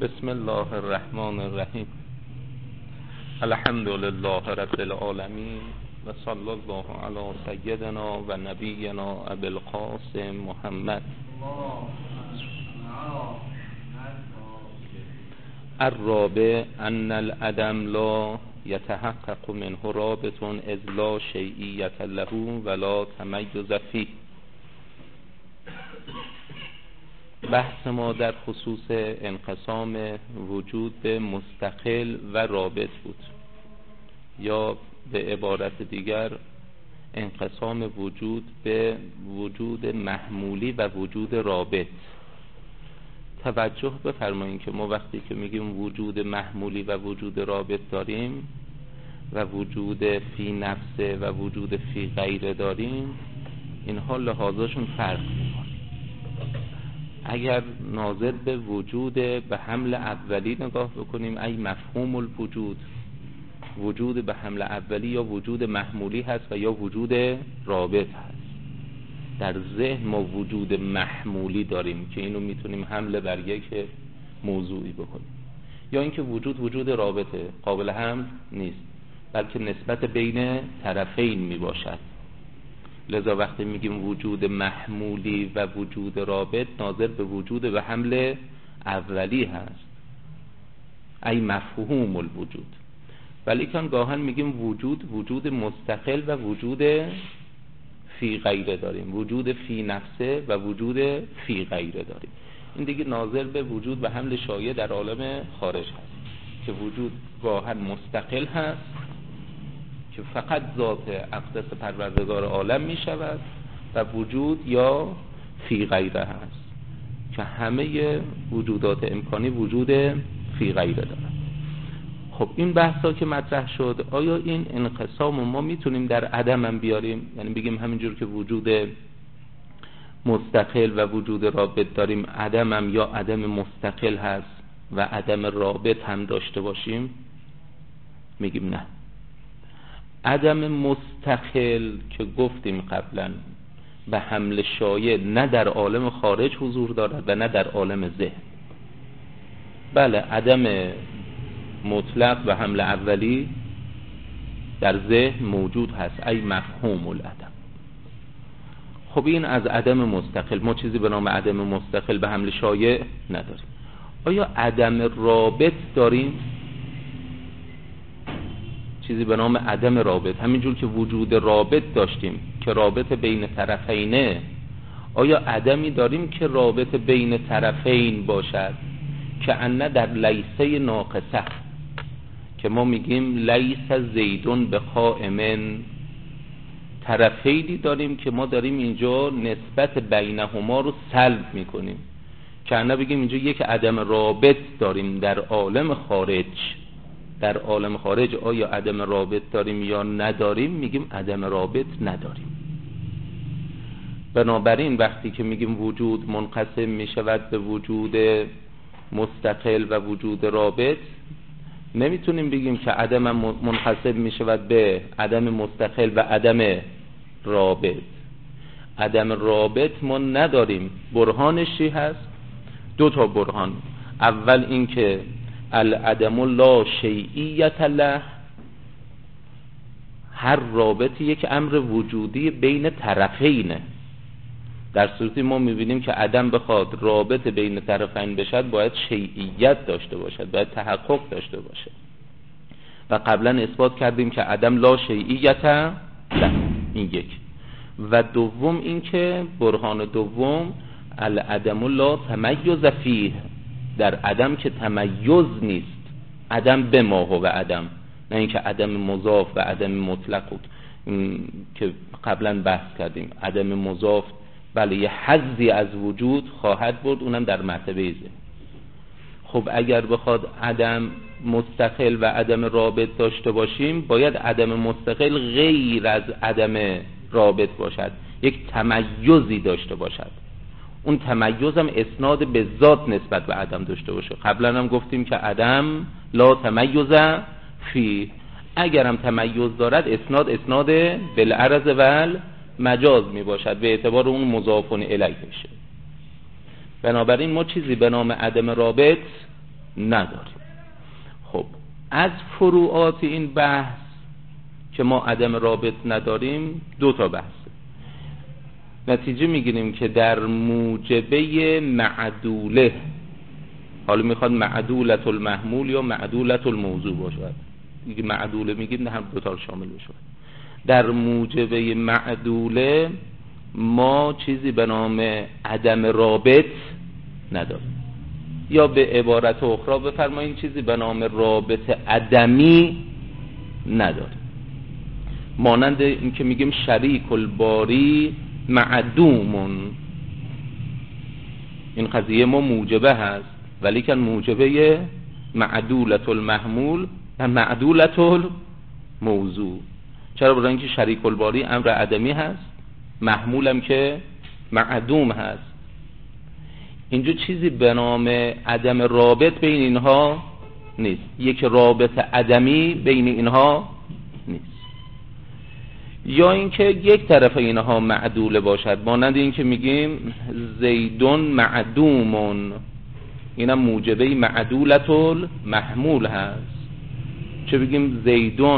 بسم الله الرحمن الرحیم. الحمد لله رب العالمین و صلی الله علی سیدنا و نبینا ابی القاسم محمد. الرابع ان العدم لا یتحقق منه رابط اذ لا شیئیت له ولا تمیز فیه. بحث ما در خصوص انقسام وجود به مستقل و رابط بود، یا به عبارت دیگر انقسام وجود به وجود محمولی و وجود رابط. توجه بفرمایید که ما وقتی که میگیم وجود محمولی و وجود رابط داریم و وجود فی نفسه و وجود فی غیره داریم، اینها لحاظشون فرق میکنه. اگر ناظر به وجود به حمل اولی نگاه بکنیم، ای مفهوم الوجود، وجود به حمل اولی یا وجود محمولی هست و یا وجود رابط هست. در ذهن ما وجود محمولی داریم که اینو میتونیم حمله بر یک موضوعی بکنیم، یا اینکه وجود رابطه، قابل حمل نیست بلکه نسبت بین طرفین میباشد. لذا وقتی میگیم وجود محمولی و وجود رابط، ناظر به وجود به حمل اولی هست، ای مفهوم الوجود. ولی کن گاهن میگیم وجود مستقل و وجود فی غیره داریم، وجود فی نفسه و وجود فی غیره داریم. این دیگه ناظر به وجود به حمل شایع در عالم خارج هست که وجود گاهن مستقل هست که فقط ذات اقدس پروردگار عالم می شود، و وجود یا فی غیره هست که همه وجودات امکانی وجود فی غیره دارند. خب این بحثا که مطرح شد، آیا این انقسام ما میتونیم در عدم هم بیاریم؟ یعنی بگیم همینجور که وجود مستقل و وجود رابط داریم، عدم هم یا عدم مستقل هست و عدم رابط هم داشته باشیم؟ میگیم نه. عدم مستقل که گفتیم قبلا به حمل شایع نه در عالم خارج حضور دارد و نه در عالم ذهن. بله، عدم مطلق و حمل اولی در ذهن موجود هست، ای مفهوم العدم. خب این از عدم مستقل. ما چیزی به نام عدم مستقل به حمل شایع نداریم. آیا عدم رابط داریم؟ چیزی به نام عدم رابط، همینجور که وجود رابط داشتیم که رابط بین طرفینه، آیا عدمی داریم که رابط بین طرفین باشد که انه در لیسه ناقصه، که ما میگیم لیس زیدون به قائمن، طرفینی داریم که ما داریم اینجا نسبت بینهما رو سلب میکنیم، که انه بگیم اینجا یک عدم رابط داریم در عالم خارج. در عالم خارج آیا عدم رابط داریم یا نداریم؟ میگیم عدم رابط نداریم. بنابراین وقتی که میگیم وجود منقسم میشود به وجود مستقل و وجود رابط، نمیتونیم بگیم که عدم منقسم میشود به عدم مستقل و عدم رابط. عدم رابط ما نداریم. برهانش چی هست؟ دو تا برهان. اول این که العدم لا شیئیت له، هر رابطی یک امر وجودی بین طرفینه. در صورتی ما میبینیم که عدم بخواد رابط بین طرفین بشد، باید شیئیت داشته باشد، باید تحقق داشته باشد. و قبلا اثبات کردیم که عدم لا شیئیت له، این یک. و دوم این که برهان دوم العدم لا تمیز فیه، در عدم که تمیز نیست، عدم به ما هو عدم، نه اینکه عدم مضاف و عدم مطلق بود که قبلا بحث کردیم. عدم مضاف بله یه حظی از وجود خواهد بود، اونم در مرتبه ذهن. خب اگر بخواد عدم مستقل و عدم رابط داشته باشیم، باید عدم مستقل غیر از عدم رابط باشد، یک تمیزی داشته باشد. اون تمیز هم اسناد به ذات نسبت به عدم داشته باشه. قبلا هم گفتیم که عدم لا تمیز فی، اگر هم تمیز دارد اسناد بالعرض و مجاز می باشد، به اعتبار اون مضاف الیه شه. بنابراین ما چیزی به نام عدم رابط نداریم. خب از فروعات این بحث که ما عدم رابط نداریم 2 تا بحث نتیجه میگیریم که در موجبه معدوله، حالا میخواد معدولت المحمول یا معدولت الموضوع باشد، دیگه معدوله میگیم هم 2 تا رو شامل بشه. در موجبه معدوله ما چیزی به نام عدم رابط نداریم، یا به عبارت اخرى بفرمایید چیزی به نام رابط عدمی نداریم. مانند این که میگیم شریک الباری معدومون، این قضیه ما موجبه هست ولی که موجبه معدولت المحمول و معدولت الموضوع. چرا؟ برای اینکه شریک الباری امر عدمی هست، محمولم که معدوم هست. اینجا چیزی به نام عدم رابط بین اینها نیست، یک رابط عدمی بین اینها نیست. یا اینکه یک طرف اینها معدوله باشد، مانند این که میگیم زیدون معدومون، اینم موجبه معدولت المحمول هست. چه بگیم زیدون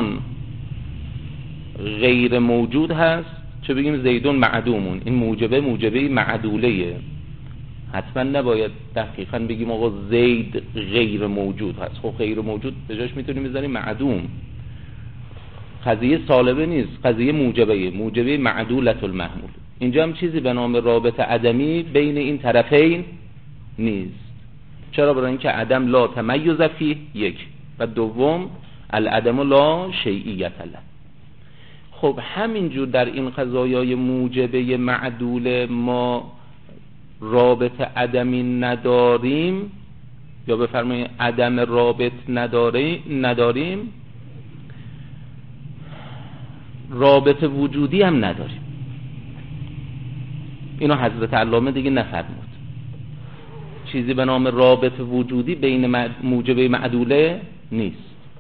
غیر موجود هست، چه بگیم زیدون معدومون، این موجبه معدوله. حتما نباید دقیقاً بگیم آقا زید غیر موجود هست. خب غیر موجود به جاش میتونیم بذاریم معدوم. قضیه سالبه نیست، قضیه موجبه معدولت المحمول. اینجا هم چیزی به نام رابط عدمی بین این طرفین نیست. چرا؟ برای اینکه عدم لا تمیز فیه، یک، و دوم العدم لا شیعیت له. خب همینجور در این قضایای موجبه معدوله ما رابط عدمی نداریم، یا بفرمایید عدم رابط نداریم، رابط وجودی هم نداریم. اینو حضرت علامه دیگه نفرمود. چیزی به نام رابط وجودی بین موجبه معدوله نیست،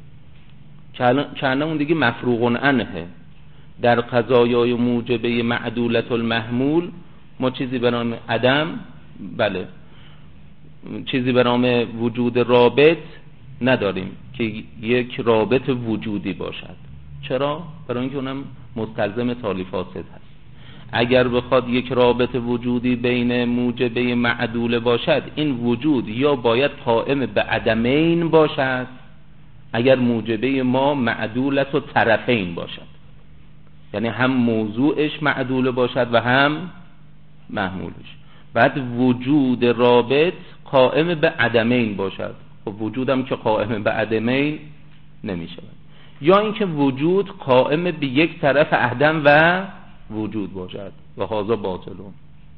چنانه اون دیگه مفروغ عنه. در قضایای موجبه معدولت المحمول ما چیزی به نام عدم، بله، چیزی به نام وجود رابط نداریم که یک رابط وجودی باشد. چرا؟ برای اینکه اونم مستلزم تالی فاسد هست. اگر بخواد یک رابط وجودی بین موجبه معدوله باشد، این وجود یا باید قائم به عدمین باشد اگر موجبه ما معدولت و طرفین باشد، یعنی هم موضوعش معدوله باشد و هم محمولش. بعد وجود رابط قائم به عدمین باشد. خب وجودم که قائم به عدمین نمی شود. یا اینکه وجود قائم به یک طرف عدم و وجود باشد و هذا باطلون.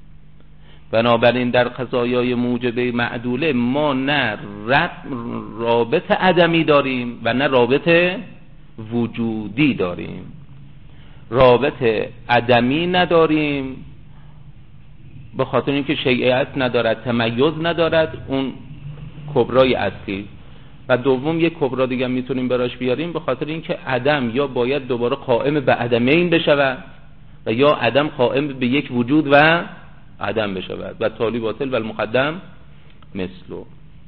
بنابراین در قضایای موجبه معدوله ما نه رابط عدمی داریم و نه رابط وجودی داریم. رابط عدمی نداریم به خاطر اینکه شیعیت ندارد، تمیز ندارد، اون کبرای اصلی. و دوم یک کبرا دیگه میتونیم براش بیاریم به خاطر اینکه عدم یا باید دوباره قائم به عدمین بشود و یا عدم قائم به یک وجود و عدم بشود و تالی باطل و المقدم مثلو.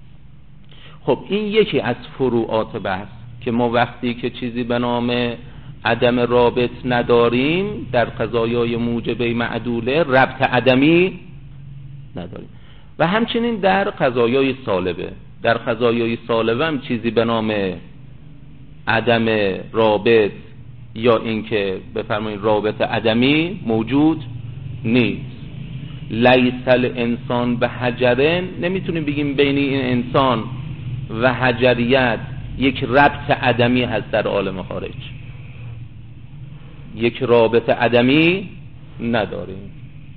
خب این یکی از فروعات بحث که ما وقتی که چیزی به نام عدم رابط نداریم در قضایای موجبه معدوله ربط عدمی نداریم. و همچنین در قضایای سالبه، در قضایای سالبه هم چیزی به نام عدم رابط یا اینکه بفرمایید رابط عدمی موجود نیست. لیس الانسان به حجرن، نمیتونیم بگیم بین این انسان و حجریت یک ربط عدمی هست در عالم خارج، یک رابط عدمی نداریم.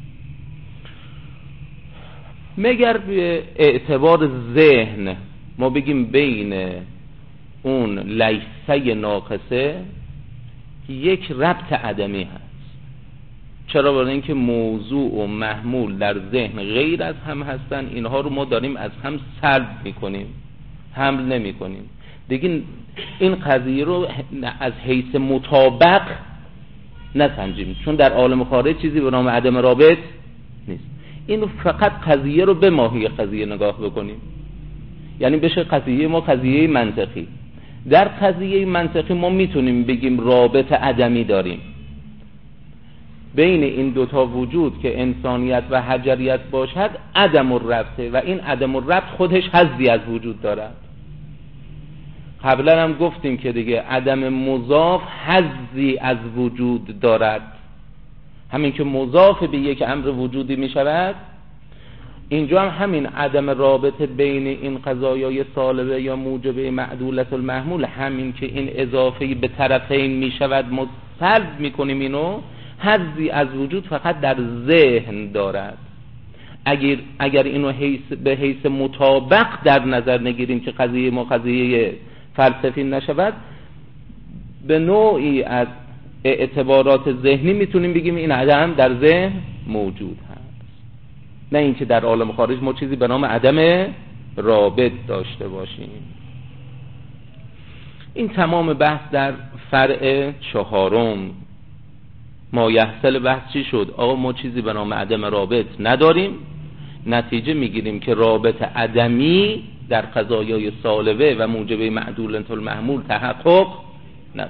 مگر به اعتبار ذهن ما بگیم بین اون لیسه ناقصه یک ربط عدمی هست. چرا؟ برای اینکه موضوع و محمول در ذهن غیر از هم هستن، اینها رو ما داریم از هم سلب میکنیم، حمل نمی کنیم. دیگه این قضیه رو از حیث مطابق نسنجیم، چون در عالم خارج چیزی به نام عدم رابط نیست. این فقط قضیه رو به ماهی قضیه نگاه بکنیم. یعنی بشه قضیه ما قضیه منطقی. در قضیه منطقی ما میتونیم بگیم رابط عدمی داریم بین این دوتا وجود که انسانیت و حجریت باشد، عدم الربطه و این عدم الربط خودش حظی از وجود دارد. قبلا هم گفتیم که دیگه عدم مضاف حظی از وجود دارد. همین که مضاف به یک امر وجودی می شود، اینجا هم همین عدم رابطه بین این قضایای سالبه یا موجبه معدولت المحمول، همین که این اضافه به طرفین می شود سلب می کنیم اینو، حظی از وجود فقط در ذهن دارد. اگر اینو به حیث مطابق در نظر نگیریم که قضیه ما قضیه فلسفی نشود، به نوعی از اعتبارات ذهنی میتونیم بگیم این عدم در ذهن موجود هست، نه اینکه در عالم خارج ما چیزی به نام عدم رابط داشته باشیم. این تمام بحث در فرع چهارم. ما یحصل بحث چی شد؟ آقا ما چیزی به نام عدم رابط نداریم، نتیجه میگیریم که رابط عدمی در قضایای سالبه و موجبه معدولة المحمول تحقق نداره.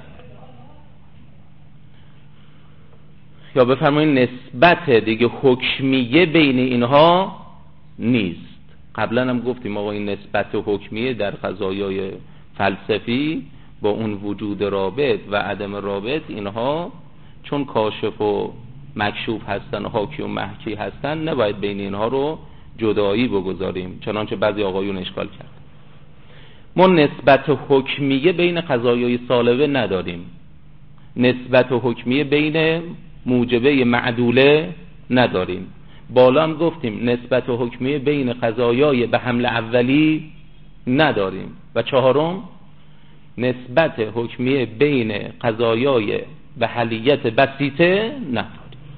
یا بفرمایید نسبت دیگه حکمیه بین اینها نیست. قبلا هم گفتیم آقا این نسبت حکمیه در قضایای فلسفی با اون وجود رابط و عدم رابط، اینها چون کاشف و مکشوف هستن و حاکی و محکی هستن، نباید بین اینها رو جدایی بگذاریم، چنانچه بعضی آقایون اشکال کرد. ما نسبت حکمیه بین قضایای سالبه نداریم، نسبت حکمیه بین موجبه معدوله نداریم. بالا هم گفتیم نسبت حکمیه بین قضایای به حمل اولی نداریم. و چهارم نسبت حکمیه بین قضایای به حلیت بسیطه نداریم.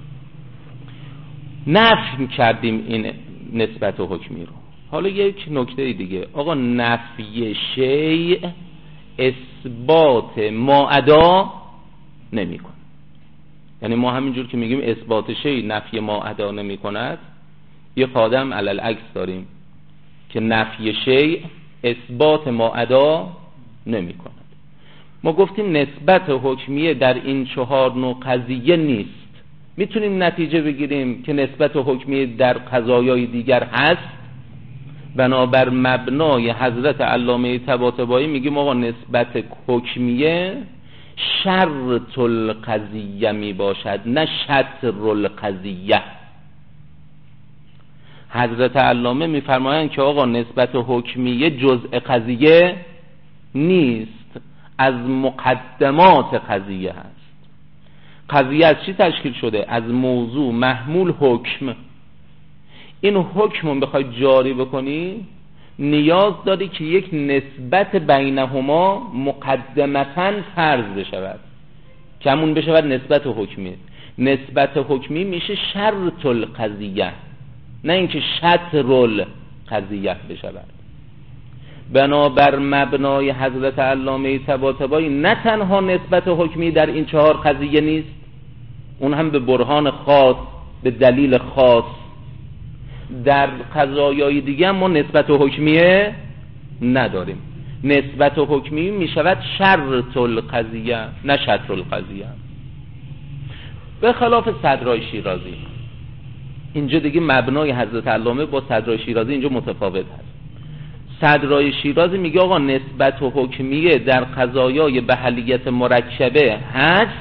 نفی کردیم این نسبت حکمی رو. حالا یک نکته دیگه، آقا نفی شیء اثبات ما ادا نمی کن. یعنی ما همینجور که میگیم اثبات شیء نفی ما ادا نمی کند، یه خادم علل عکس داریم که نفی شیء اثبات ما ادا نمی کند. ما گفتیم نسبت حکمیه در این چهار نوع قضیه نیست. میتونیم نتیجه بگیریم که نسبت حکمیه در قضایای دیگر هست. بنابر مبنای حضرت علامه طباطبایی میگیم آقا نسبت حکمیه شرط القضیه می باشد، نه شطر القضیه. حضرت علامه میفرمایند که آقا نسبت حکمیه جزء قضیه نیست، از مقدمات قضیه هست. قضیه از چی تشکیل شده؟ از موضوع، محمول، حکم. این حکم رو بخوای جاری بکنی نیاز داری که یک نسبت بینهما مقدمتاً فرض بشود که همون بشود نسبت حکمی. نسبت حکمی میشه شرط القضیه، نه اینکه شطر القضیه بشود. بنابر مبنای حضرت علامه طباطبایی نه تنها نسبت حکمی در این چهار قضیه نیست، اون هم به برهان خاص، به دلیل خاص. در قضایای دیگه ما نسبت حکمیه نداریم. نسبت حکمی می شود شرط القضیه، نه شطر القضیه. به خلاف صدرای شیرازی، اینجا دیگه مبنای حضرت علامه با صدرای شیرازی اینجا متفاوت هست. صدرای شیرازی میگه آقا نسبت حکمیه در قضایای به حلیت مرکبه هست،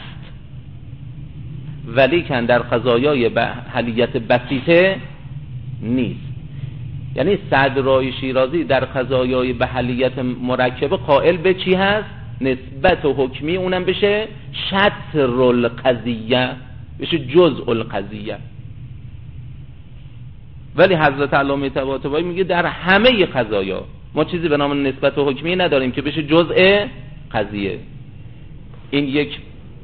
ولی کن در قضایای به حلیت بسیطه نیست. یعنی صدرای شیرازی در قضایای به حلیت مرکبه قائل به چی هست؟ نسبت حکمی، اونم بشه شطر القضیه، بشه جزء القضیه. ولی حضرت علامه طباطبایی میگه در همه قضایا ما چیزی به نام نسبت حکمی نداریم که بشه جزء قضیه. این یک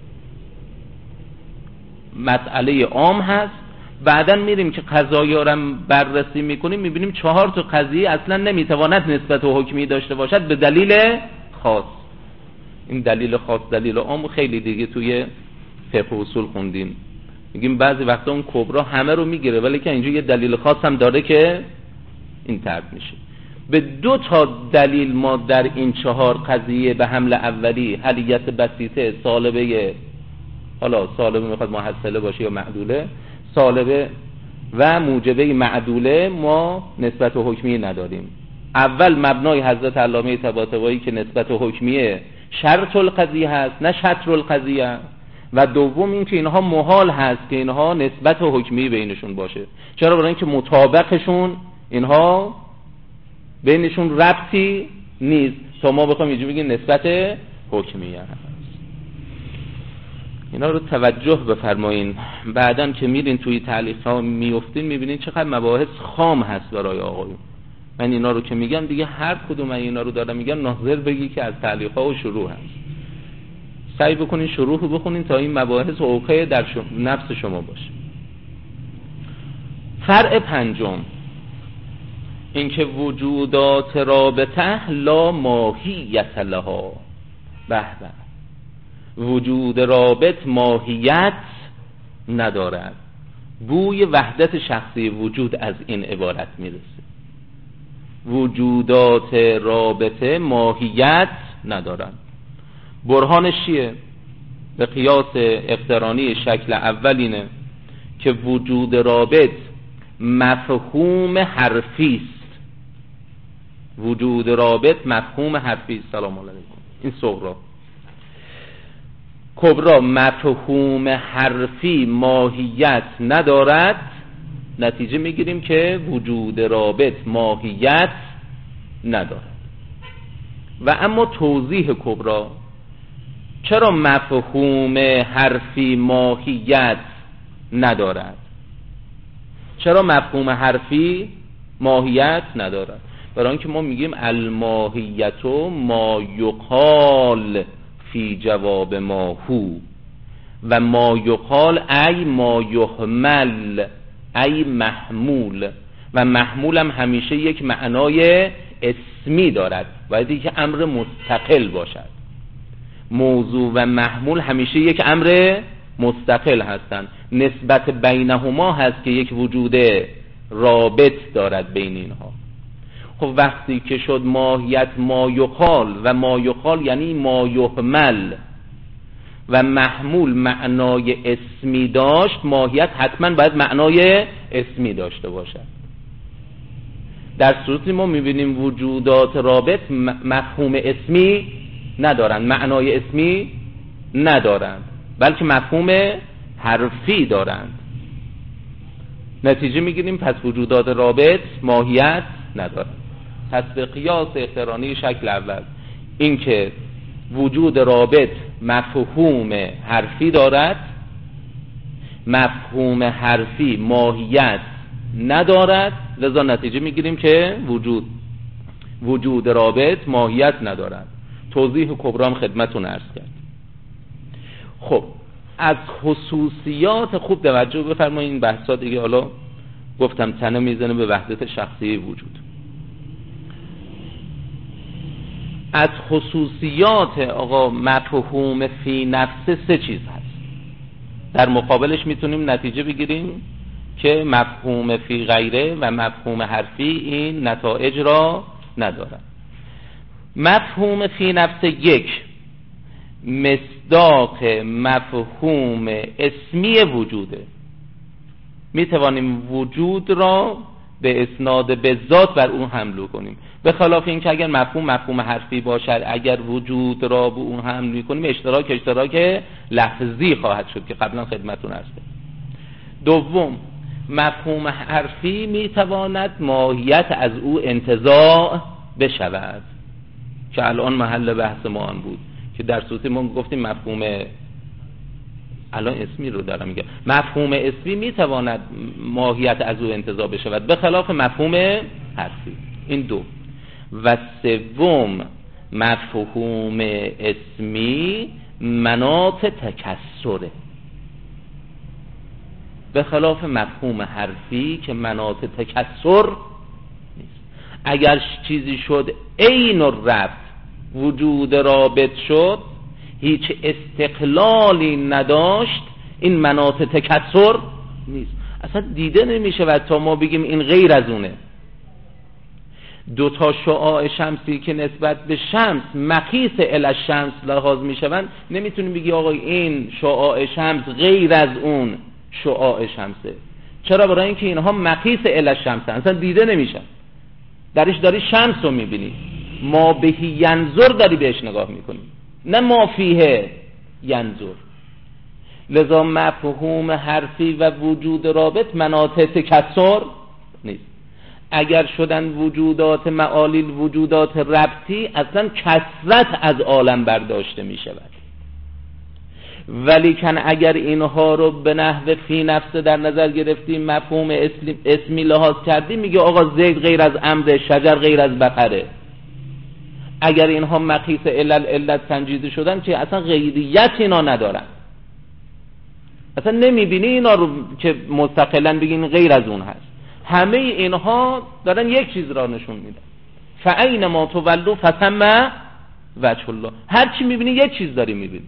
مسئله عام هست. بعدن میریم که قضایا رو بررسی میکنیم، میبینیم 4 تا قضیه اصلا نمیتواند نسبت حکمی داشته باشد به دلیل خاص. این دلیل خاص، دلیل عام خیلی دیگه توی فقه اصول خوندیم. میگیم بعضی وقتا اون کبرا همه رو میگیره، ولی که اینجا یه دلیل خاص هم داره که این طرد میشه. به 2 دلیل ما در این 4 قضیه به حمل اولی، حلیت بسیطه، سالبه، حالا سالبه میخواد محصله باشه یا معدوله، سالبه و موجبه معدوله، ما نسبت حکمی نداریم. اول مبنای حضرت علامه طباطبایی که نسبت حکمیه شرط القضیه هست نه شطر القضیه، و دوم این که اینها محال هست که اینها نسبت حکمی بینشون باشه. چرا؟ برای اینکه مطابقشون، اینها بینشون ربطی نیست تا ما بخوام اینجوری بگیم نسبت حکمیه هست. اینا رو توجه بفرمایین. بعدن که میرین توی تعلیق ها میافتین میبینین چقدر مباحث خام هست برای آقایون. من اینا رو که میگم دیگه هر کدوم اینا رو دارم میگم ناظر بگی که از تعلیق ها و شروع هست. سعی بکنین شروع رو بخونین تا این مباحث اوقع در نفس شما باشه. فرع پنجم این که وجودات رابطه لا ماهیت لها. به به، وجود رابط ماهیت ندارد. بوی وحدت شخصی وجود از این عبارت میرسه. وجودات رابطه ماهیت ندارد. برهانش چیه؟ به قیاس اقترانی شکل اولینه که وجود رابط مفهوم حرفی است. وجود رابط مفهوم حرفی است. سلام علیکم. این صغرا. کبرا مفهوم حرفی ماهیت ندارد. نتیجه میگیریم که وجود رابط ماهیت ندارد. و اما توضیح کبرا، چرا مفهوم حرفی ماهیت ندارد؟ چرا مفهوم حرفی ماهیت ندارد؟ برای اینکه ما میگیم الماهیت ما یقال فی جواب ما هو، و ما یقال ای ما یحمل ای محمول، و محمول هم همیشه یک معنای اسمی دارد، باید یک امر مستقل باشد. موضوع و محمول همیشه یک امر مستقل هستند. نسبت بینهما هست که یک وجود رابط دارد بین اینها. خب وقتی که شد ماهیت ما یقال، و ما یقال یعنی ما یحمل، و محمول معنای اسمی داشت، ماهیت حتما باید معنای اسمی داشته باشد. در صورتی ما میبینیم وجودات رابط مفهوم اسمی ندارند، معنای اسمی ندارند، بلکه مفهوم حرفی دارند. نتیجه میگیریم پس وجودات رابط ماهیت ندارند. پس به قیاس اقترانی شکل اول این که وجود رابط مفهوم حرفی دارد، مفهوم حرفی ماهیت ندارد، لذا نتیجه میگیریم که وجود رابط ماهیت ندارد. توضیح کبرام خدمتون عرض کرد. خب از خصوصیات، خوب توجه بفرمایید، این بحثا دیگه حالا گفتم تنه میزنه به وحدت شخصی وجود. از خصوصیات آقا مفهوم فی نفسه 3 چیز هست. در مقابلش میتونیم نتیجه بگیریم که مفهوم فی غیره و مفهوم حرفی این نتایج را ندارد. مفهوم فی نفسه 1 مصداق مفهوم اسمی وجوده. میتوانیم وجود را به اسناد به ذات بر اون حمل کنیم، به خلاف این که اگر مفهوم حرفی باشد، اگر وجود را به اون حمل میکنیم اشتراک لفظی خواهد شد که قبلا خدمتون عرض کردم. دوم، مفهوم حرفی میتواند ماهیت از او انتزاع بشود که الان محل بحث ما هم بود که در صورتی ما گفتیم مفهوم، الان اسمی رو دارم میگم، مفهوم اسمی میتواند ماهیت از او انتزاع بشود به خلاف مفهوم حرفی. این دو. و سوم، مفهوم اسمی مناط تکسره به خلاف مفهوم حرفی که مناط تکسر نیست. اگر چیزی شد عین الربط وجود رابط شد، هیچ استقلالی نداشت، این مناط تکسر نیست، اصلا دیده نمیشه و تا ما بگیم این غیر از اونه. دو تا شعاع شمسی که نسبت به شمس مقیس الی الشمس لحاظ میشوند، نمیتونیم بگی آقا این شعاع شمس غیر از اون شعاع شمسه. چرا؟ برای اینکه اینها مقیس الی الشمس اصلا دیده نمیشن، درش داری شمس رو میبینی، ما بهی ینظر داری بهش نگاه میکنی، نه ما فیه ینظر. لذا مفهوم حرفی و وجود رابط مناطق تکسر نیست. اگر شدن وجودات معالیل وجودات ربطی، اصلا کثرت از عالم برداشته می شود. ولیکن اگر اینها رو به نحو فی نفسه در نظر گرفتیم، مفهوم اسمی لحاظ کردیم، میگه آقا زید غیر از عمد، شجر غیر از بقره. اگر اینها مقیس علت سنجیده شدن که اصلا غیریت اینا ندارن، اصلا نمیبینی اینا رو که مستقلا بگین غیر از اون هست. همه اینها دارن یک چیز را نشون میدن، فاینما تولوا فثم وجه الله. هر چی میبینی یک چیز داری میبینی،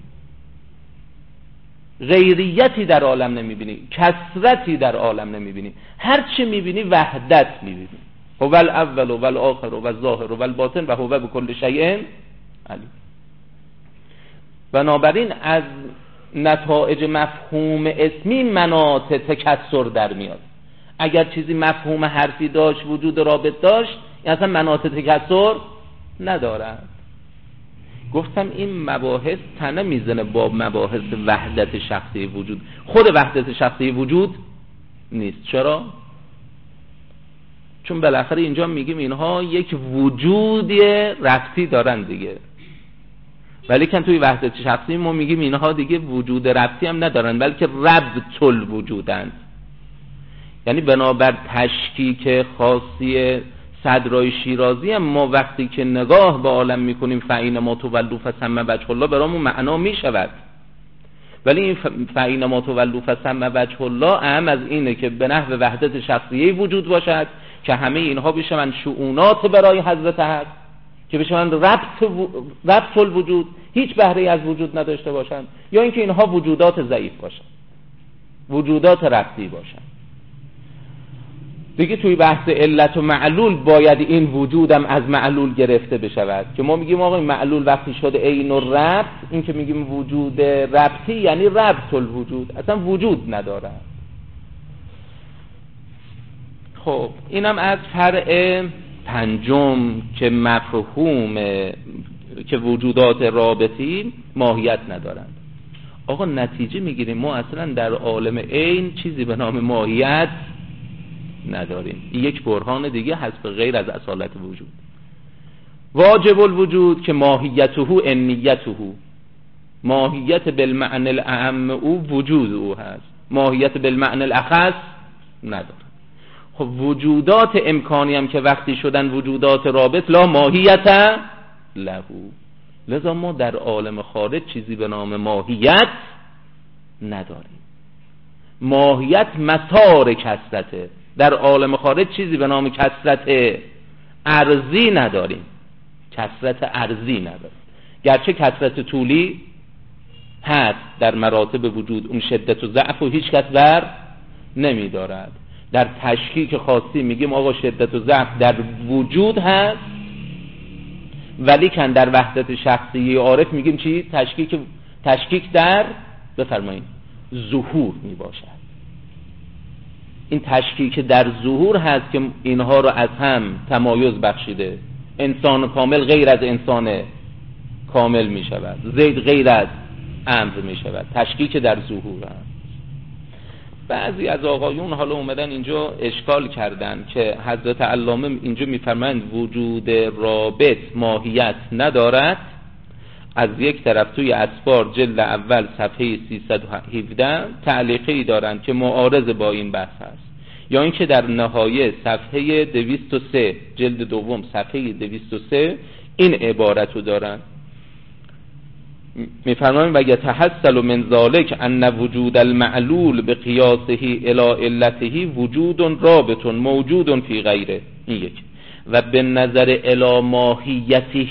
غیریتی در عالم نمیبینی، کثرتی در عالم نمیبینی، هر چی میبینی وحدت میبینی. هو الاول و الاخر و الظاهر و الباطن و هو بكل شیء علیم. بنابراین از نتایج مفهوم اسمی مناط تکسر در میاد. اگر چیزی مفهوم حرفی داشت، وجود رابط داشت، این اصلا مناط تکسر ندارد. گفتم این مباحث تنه میزنه با مباحث وحدت شخصی وجود. خود وحدت شخصی وجود نیست. چرا؟ چون بالاخره اینجا میگیم اینها یک وجودی ربطی دارن دیگه، ولی که توی وحدت شخصی ما میگیم اینها دیگه وجود ربطی هم ندارن، بلکه ربط الوجودند. یعنی بنابر تشکیک خاصی صدرای شیرازی هم ما وقتی که نگاه به عالم میکنیم فاینما تولوا فثم وجه الله برامون معنا میشود، ولی این فاینما تولوا فثم وجه الله اهم از اینه که به نحو وحدت شخصیه وجود باشد که همه اینها بشوند شؤونات برای حضرت حق، که بشوند ربط الوجود، هیچ بهره از وجود نداشته باشند، یا اینکه اینها وجودات ضعیف باشند، وجودات ربطی باشند. دیگه توی بحث علت و معلول باید این وجودم از معلول گرفته بشود، که ما میگیم آقا این معلول وقتی شده عین الربط، این که میگیم وجود ربطی یعنی ربط الوجود، اصلا وجود نداره. خب اینم از فرع پنجم که مفهوم که وجودات رابطی ماهیت ندارند. آقا نتیجه میگیریم ما اصلا در عالم عین چیزی به نام ماهیت نداریم. این یک برهان دیگه هست به غیر از اصالت وجود. واجب الوجود که ماهیته انیته، ماهیت بالمعنی الاعم او وجود او هست، ماهیت بالمعنی الاخص نداره. خب وجودات امکانی هم که وقتی شدن وجودات رابط لا ماهیت له، لذا ما در عالم خارج چیزی به نام ماهیت نداریم. ماهیت مسار کثرته، در عالم خارج چیزی به نام کثرت ارضی نداریم، کثرت ارضی نداریم. گرچه کثرت طولی هست در مراتب وجود، اون شدت و ضعف و هیچ کس بر نمی دارد. در تشکیک خاصی میگیم آقا شدت و ضعف در وجود هست، ولی کن در وحدت شخصی عارف میگیم چی؟ تشکیک در بفرمایید ظهور می باشد. این تشکیک در ظهور هست که اینها رو از هم تمایز بخشیده. انسان کامل غیر از انسان کامل می شود، زید غیر از امر می شود. تشکیک در ظهور هست. بعضی از آقایون حالا اومدن اینجا اشکال کردن که حضرت علامه اینجا میفرمایند وجود رابط ماهیت ندارد. از یک طرف توی اسفار جلد اول صفحه 317 تعلیقی دارند که معارض با این بحث هست، یا اینکه در نهایه صفحه 203 جلد دوم صفحه 203 این عبارت رو دارند. میفرمایند و یتحصل من ذلک ان وجود المعلول بقیاسه الی علته وجود رابط موجود فی غیره. این یک. و به نظر الی ماهیته،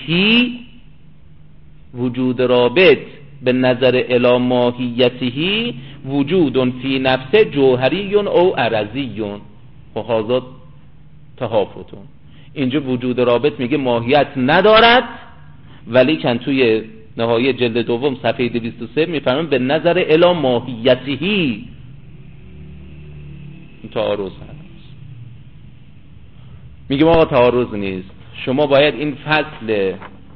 وجود رابط به نظر الی ماهیته وجود فی نفسه جوهری او عرضی و هذا تهافتون. اینجا وجود رابط میگه ماهیت ندارد، ولی کن توی نهایه جلد دوم صفحه 203 میفرمان به نظر الی ماهیتهی تعارض هست. میگه آقا تعارض نیست، شما باید این فصل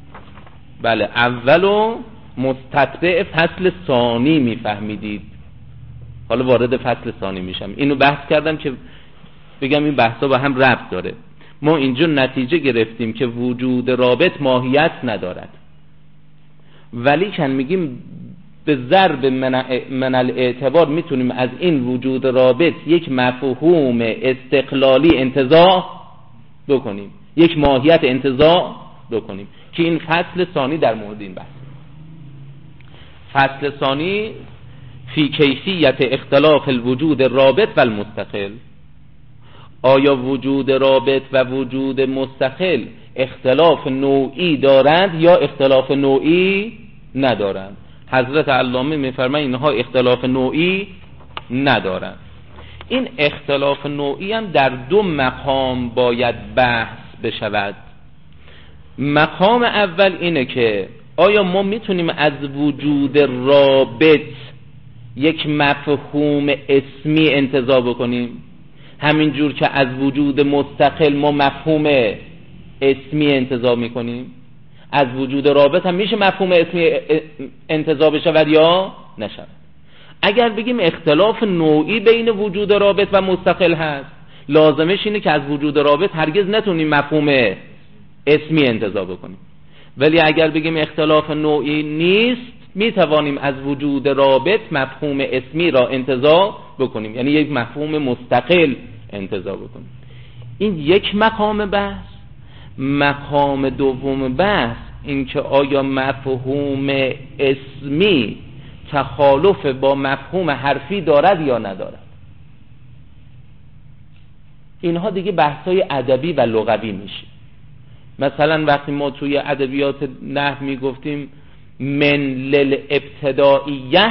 اولو مستتبع فصل ثانی میفهمیدید. حالا وارد فصل ثانی میشم. اینو بحث کردم که بگم این بحثا با هم ربط داره. ما اینجا نتیجه گرفتیم که وجود رابط ماهیت ندارد، ولی کن میگیم به ضرب من الاعتبار میتونیم از این وجود رابط یک مفهوم استقلالی انتزاع بکنیم، یک ماهیت انتزاع بکنیم که این فصل ثانی در مورد این بحث. فصل ثانی فی کیفیت اختلاف الوجود رابط و المستقل. آیا وجود رابط و وجود مستقل اختلاف نوعی دارند یا اختلاف نوعی ندارند؟ حضرت علامه میفرمایند اینها اختلاف نوعی ندارند. این اختلاف نوعی هم در دو مقام باید بحث بشود. مقام اول اینه که آیا ما میتونیم از وجود رابط یک مفهوم اسمی انتزاع بکنیم، همین جور که از وجود مستقل ما مفهوم اسمی انتزاع میکنیم؟ از وجود رابط هم میشه مفهوم اسمی انتزاع بشود یا نشود؟ اگر بگیم اختلاف نوعی بین وجود رابط و مستقل هست، لازمش اینه که از وجود رابط هرگز نتونیم مفهوم اسمی انتزاع بکنیم. ولی اگر بگیم اختلاف نوعی نیست، میتوانیم از وجود رابط مفهوم اسمی را انتزاع بکنیم، یعنی یک مفهوم مستقل انتزاع بکنیم. این یک مقام بحث. مقام دوم بحث این که آیا مفهوم اسمی تخالف با مفهوم حرفی دارد یا ندارد. اینها دیگه بحث‌های ادبی و لغوی میشه. مثلا وقتی ما توی ادبیات نحو میگفتیم من للابتدائیه،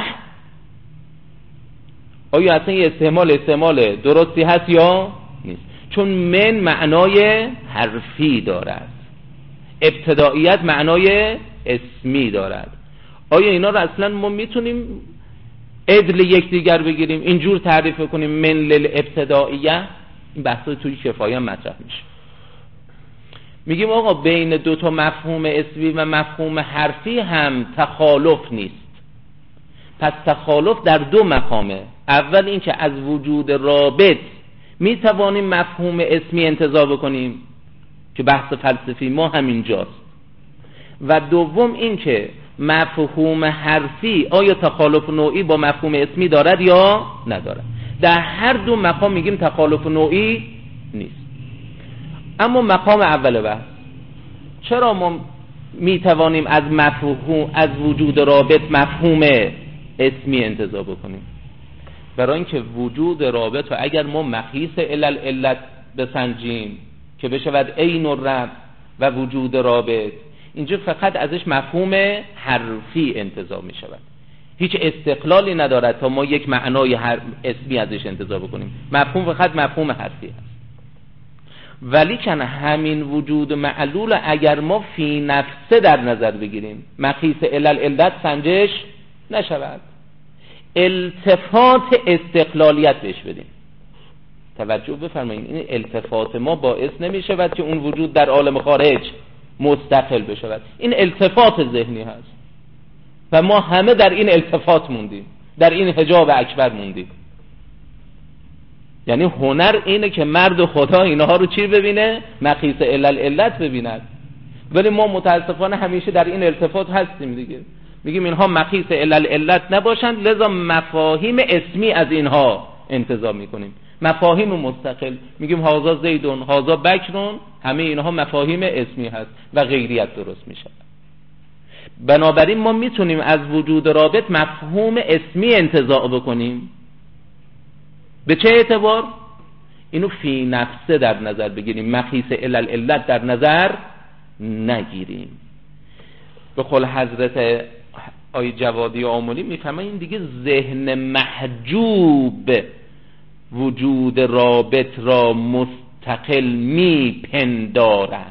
آیا اصلا یه استعمال درستی هست یا نیست؟ چون من معنای حرفی دارد، ابتدائیت معنای اسمی دارد. آیا اینا رو اصلا ما میتونیم عدل یکدیگر بگیریم، اینجور تعریف کنیم من للابتدائیه؟ این بحثا توی کفایه مطرح میشه. میگیم آقا بین دو تا مفهوم اسمی و مفهوم حرفی هم تخالف نیست. پس تخالف در دو مقامه. اول این که از وجود رابط میتوانیم مفهوم اسمی انتزاع بکنیم که بحث فلسفی ما همینجاست، و دوم این که مفهوم حرفی آیا تخالف نوعی با مفهوم اسمی دارد یا ندارد. در هر دو مقام میگیم تخالف نوعی نیست. اما مقام اول بحث، چرا ما میتوانیم از وجود رابط مفهوم اسمی انتزاع بکنیم؟ برای اینکه وجود رابط رو اگر ما مقیس علت بسنجیم که بشود عین الرب و وجود رابط، اینجا فقط ازش مفهوم حرفی انتزاع می شود، هیچ استقلالی ندارد تا ما یک معنای اسمی ازش انتزاع بکنیم. مفهوم فقط مفهوم حرفی هست. ولی کن همین وجود معلول اگر ما فی نفسه در نظر بگیریم، مقیس علت سنجش نشود، التفات استقلالیت بهش بدیم. توجه بفرمایید، این التفات ما باعث نمی شود که اون وجود در عالم خارج مستقل بشود. این التفات ذهنی هست و ما همه در این التفات موندیم، در این حجاب اکبر موندیم. یعنی هنر اینه که مرد خدا اینها رو چی ببینه؟ مقیس علت ببیند. ولی ما متاسفانه همیشه در این التفات هستیم دیگه. میگیم اینها مقیس علت نباشند، لذا مفاهیم اسمی از اینها انتزاع میکنیم. مفاهیم مستقل میگیم هازا زیدون، هازا بکرون، همه اینها مفاهیم اسمی هست و غیریت درست میشه. بنابراین ما میتونیم از وجود رابط مفهوم اسمی انتزاع بکنیم. به چه اعتبار؟ اینو فی نفسه در نظر بگیریم، مقیس علت در نظر نگیریم. به قول حضرت آی جوادی آملی میفهمه این دیگه ذهن محجوب وجود رابط را مستقل میپندارد.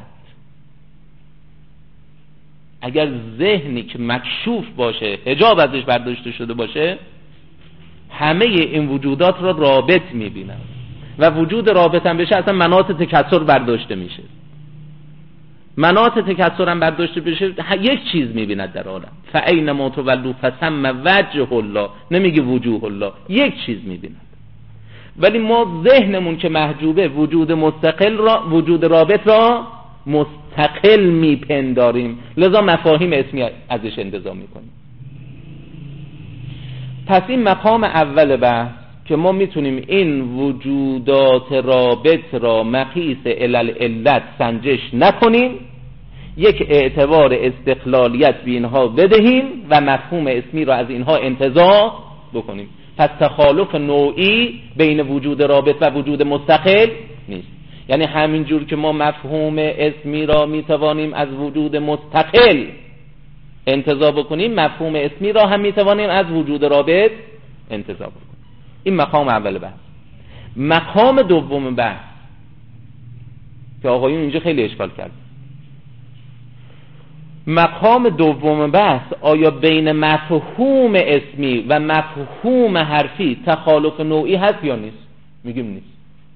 اگر ذهنی که مکشوف باشه، حجاب ازش برداشته شده باشه، همه این وجودات را رابط میبینن و وجود رابط هم بشه اصلا مناط تکثر برداشته میشه. مناط تکثر هم برداشته بشه یک چیز میبیند در عالم. فاینما تولوا فثم وجه الله، نمیگه وجوه الله، یک چیز میبیند. ولی ما ذهنمون که محجوبه وجود مستقل را، وجود رابط را مستقل میپنداریم، لذا مفاهیم اسمی ازش انتزاع میکنیم. پس این مقام اول بحث که ما میتونیم این وجودات رابط را مقیس علت سنجش نکنیم، یک اعتبار استقلالیت به اینها بدهیم و مفهوم اسمی را از اینها انتزاع بکنیم. پس تخالف نوعی بین وجود رابط و وجود مستقل نیست. یعنی همین جور که ما مفهوم اسمی را میتوانیم از وجود مستقل انتزاع بکنیم، مفهوم اسمی را هم میتوانیم از وجود رابط انتزاع بکنیم. این مقام اول بحث. مقام دوم بحث که آقایون اینجا خیلی اشکال کرد، مقام دوم بحث آیا بین مفهوم اسمی و مفهوم حرفی تخالف نوعی هست یا نیست؟ میگیم نیست.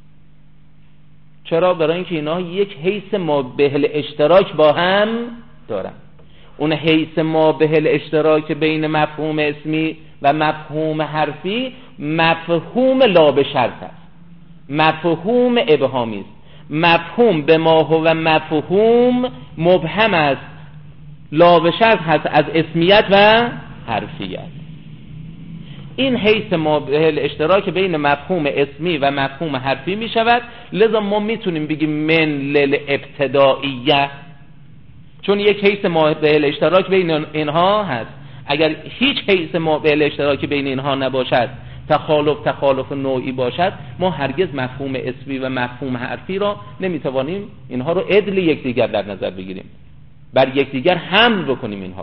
چرا؟ برای اینکه اینا یک حیث مابه الاشتراک با هم دارن. اون حیث مابه الاشتراک بین مفهوم اسمی و مفهوم حرفی مفهوم لا به شرط است، مفهوم ابهامی است. مفهوم به ما هو مفهوم مبهم است، لا به شرط هست از اسمیت و حرفیت. این حیث مابه الاشتراک بین مفهوم اسمی و مفهوم حرفی می شود. لذا ما میتونیم بگیم من للابتدائیه، چون یک حیث مابه الاشتراک بین اینها هست. اگر هیچ حیث مابه الاشتراک بین اینها نباشد، تخالف نوعی باشد، ما هرگز مفهوم اسمی و مفهوم حرفی را نمیتوانیم اینها رو عدل یکدیگر در نظر بگیریم، بر یکدیگر حمل بکنیم. اینها رو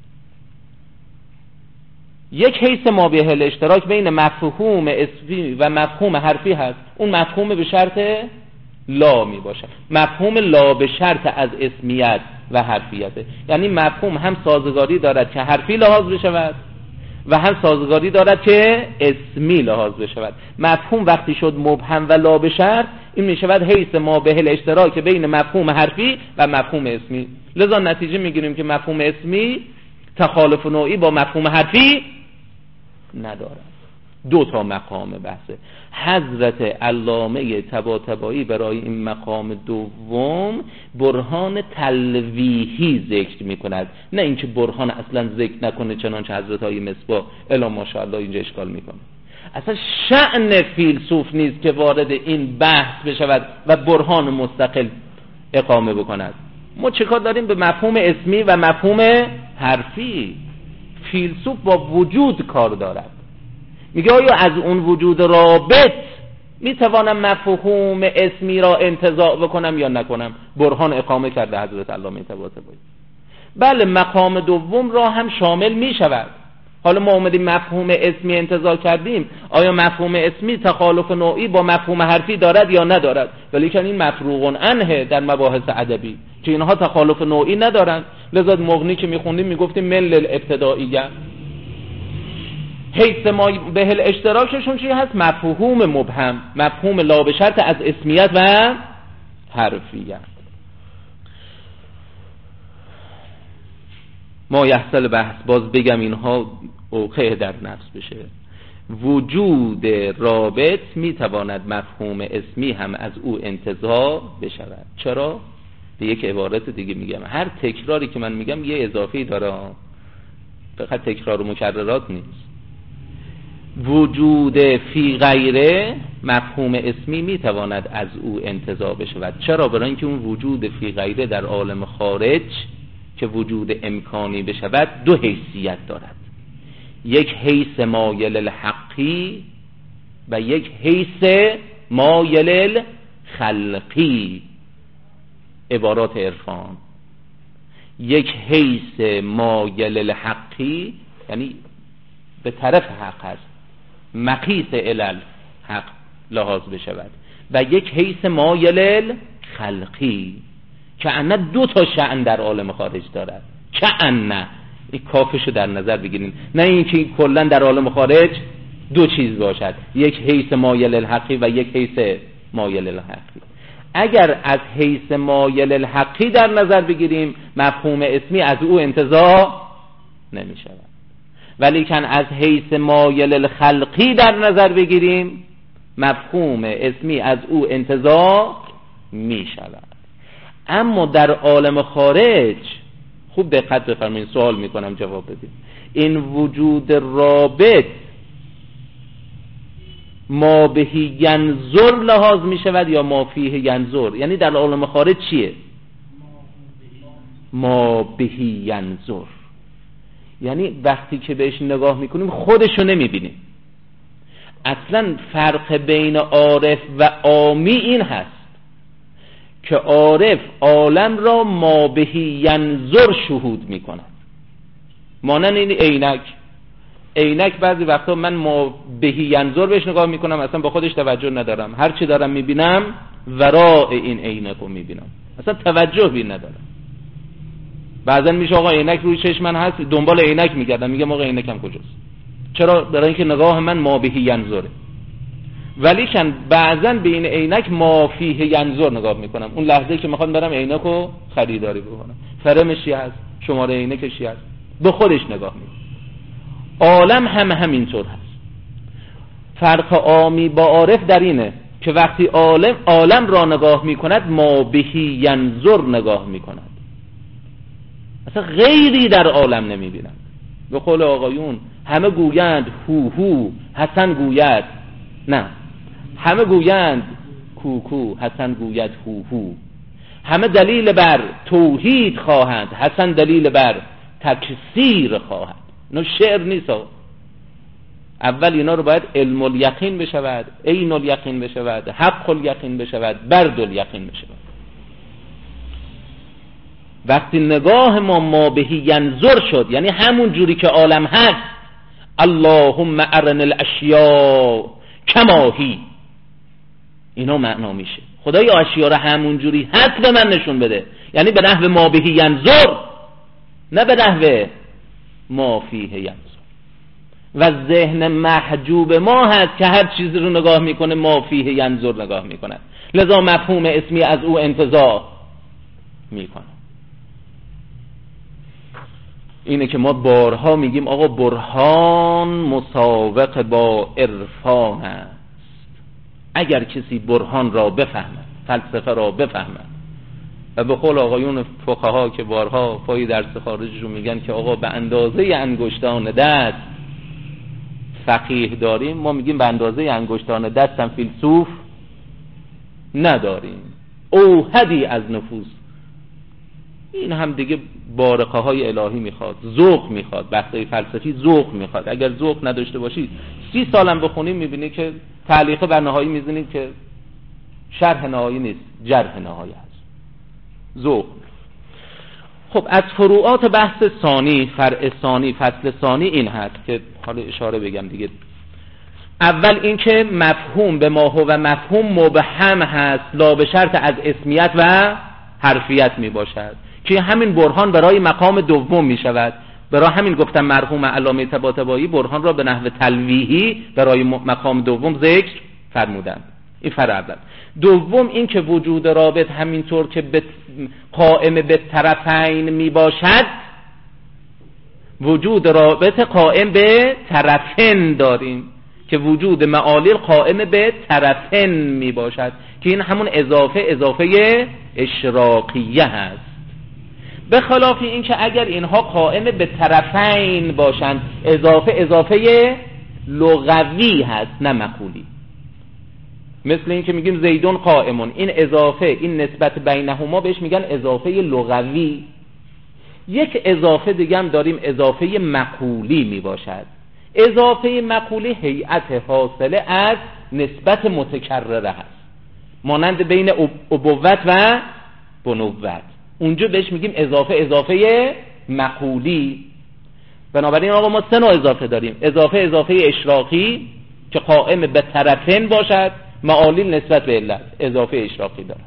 یک حیث مابه الاشتراک بین مفهوم اسمی و مفهوم حرفی هست، اون مفهوم به شرط لا می باشد. مفهوم لا به شرط از اسمیت و حرفیته، یعنی مفهوم هم سازگاری دارد که حرفی لحاظ بشود و هم سازگاری دارد که اسمی لحاظ بشود. مفهوم وقتی شد مبهم و لا به شرط، این می شود حیث مابه الاشتراک بین مفهوم حرفی و مفهوم اسمی. لذا نتیجه می گیریم که مفهوم اسمی تخالف نوعی با مفهوم حرفی ندارد. دو تا مقام بحثه. حضرت علامه طباطبایی برای این مقام دوم برهان تلویحی ذکر می کند، نه اینکه برهان اصلا ذکر نکنه، چنانچه حضرت های مصباح الا ماشاءالله اینجا اشکال می کنه. اصلا شأن فیلسوف نیست که وارد این بحث بشود و برهان مستقل اقامه بکند. ما چه کار داریم به مفهوم اسمی و مفهوم حرفی؟ فیلسوف با وجود کار دارد. میگه آیا از اون وجود رابط میتوانم مفهوم اسمی را انتزاع بکنم یا نکنم؟ برهان اقامه کرده حضرت علامه طباطبایی. بله، مقام دوم را هم شامل میشود. حالا ما اومدیم مفهوم اسمی انتزاع کردیم، آیا مفهوم اسمی تخالف نوعی با مفهوم حرفی دارد یا ندارد؟ ولی که این مفروغ عنه در مباحث ادبی که اینها تخالف نوعی ندارند. لذا مغنی که میخوندیم میگفتیم مل الابتدائیه، حیث ما به الاشتراکشون چی هست؟ مفهوم مبهم، مفهوم لا به شرط از اسمیت و حرفیت. ما یحصل بحث، باز بگم اینها اوقع در نفس بشه. وجود رابط میتواند مفهوم اسمی هم از او انتزاع بشود. چرا؟ به یک عبارت دیگه میگم، هر تکراری که من میگم یه اضافه‌ای داره، فقط تکرار و مکررات نیست. وجود فی غیره مفهوم اسمی میتواند از او انتزاع بشود. چرا؟ برای اینکه اون وجود فی غیره در عالم خارج که وجود امکانی بشود دو حیثیت دارد، یک حیث مایل الحقی و یک حیث مایل الخلقی. عبارات عرفان، یک حیث مایل الحقی یعنی به طرف حق هست، مقیس علل حق لحاظ بشود، و یک حیث مایل خلقی که انه 2 تا شأن در عالم خارج دارد. که انه این کافشو در نظر بگیرین، نه اینکه کلا در عالم خارج 2 چیز باشد، یک حیث مایل الحقی و یک حیث مایل الحقی. اگر از حیث مایل الحقی در نظر بگیریم مفهوم اسمی از او انتزاع نمی شود، ولی کن از حیث مایل الخلقی در نظر بگیریم مفهوم اسمی از او انتزاع می شود. اما در عالم خارج خوب دقت بفرمایید، سوال می کنم جواب بدید، این وجود رابط ما بهی ینظر لحاظ می شود یا ما فیه ینظر؟ یعنی در عالم خارج چیه؟ ما بهی ینظر، یعنی وقتی که بهش نگاه میکنیم خودشو نمیبینیم. اصلا فرق بین عارف و عامی این هست که عارف عالم را ما بهی ینظر شهود میکند. مانند این عینک بعضی وقتا من ما بهی ینظر بهش نگاه میکنم، اصلا با خودش توجه ندارم، هر چی دارم میبینم ورای این عینک رو میبینم، اصلا توجه بی ندارم. بعضا میشه آقا عینک روی چشم من هست، دنبال عینک میگردم، میگم آقا عینکم کجاست؟ چرا؟ برای اینکه نگاه من ما بهی ینظره. ولی کن بعضا به این عینک ما فیه ینظر نگاه میکنم، اون لحظه که میخوام برم عینک رو خریداری بکنم، فرمش چی هست، شماره عینکش چی هست، به خودش نگاه میکنم. عالم همینطور هست. فرق عامی با عارف در اینه که وقتی عالم را نگاه میکند ما بهی ینظر نگاه میکند، اصلا غیری در عالم نمیبینند. به قول آقایون همه گویند هو هو حسن گوید نه، همه گویند کوکو حسن گوید هو هو، همه دلیل بر توحید خواهند حسن دلیل بر تکثیر خواهند. نه شعر نیست، اول اینا رو باید علم الیقین بشود، عین الیقین بشود، حق الیقین بشود، برد الیقین بشود. وقتی نگاه ما بهی ینظر شد، یعنی همون جوری که عالم هست، اللهم ارن الاشیاء کما هی، اینا معنا میشه خدایا اشیاء رو همون جوری هست به من نشون بده، یعنی به نحو ما بهی ینظر، نه به نحو ما فیه ینظر. و ذهن محجوب ما هست که هر چیزی رو نگاه میکنه ما فیه ینظر نگاه میکنه، لذا مفهوم اسمی از او انتزاع میکنه. اینه که ما بارها میگیم آقا برهان مساوق با عرفان است. اگر کسی برهان را بفهمد، فلسفه را بفهمد، و به قول آقایون فقها که بارها پای درس خارجشون میگن که آقا به اندازه انگشتان دست فقیه داریم، ما میگیم به اندازه انگشتان دست هم فیلسوف نداریم. اوحدی از نفوس. این هم دیگه بارقه های الهی میخواد، ذوق میخواد، بحثای فلسفی ذوق میخواد. اگر ذوق نداشته باشید 30 سالم بخونیم میبینید که تعلیقه بر نهایی میزنید که شرح نهایی نیست، جرح نهایی هست. ذوق. خب از فروعات بحث ثانی، فرع ثانی، فصل ثانی این هست که حالا اشاره بگم دیگه. اول این که مفهوم به ما هو مفهوم مبهم هست، لا به شرط از اسمیت و حرفیت می باشد، که همین برهان برای مقام دوم می شود. برای همین گفتم مرحوم علامه طباطبایی برهان را به نحو تلویحی برای مقام دوم ذکر فرمودند. این فرع اول. دوم این که وجود رابط همینطور که قائم به طرفین می باشد، وجود رابط قائم به طرفین داریم که وجود معالیل قائم به طرفین می باشد، که این همون اضافه اشراقیه هست. به خلاف این که اگر اینها قائم به طرفین باشند، اضافه لغوی هست نه مقولی. مثل این که میگیم زیدون قائمون، این اضافه، این نسبت بینهما بهش میگن اضافه لغوی. یک اضافه دیگه هم داریم، اضافه مقولی می باشد. اضافه مقولی هیئت حاصله از نسبت متکرره هست، مانند بین ابوت و بنوت. اونجا بهش میگیم اضافه مقولی. بنابراین آقا ما 3 نوع اضافه داریم. اضافه اشراقی که قائم به طرفین باشد، معالیل نسبت به علت اضافه اشراقی دارد.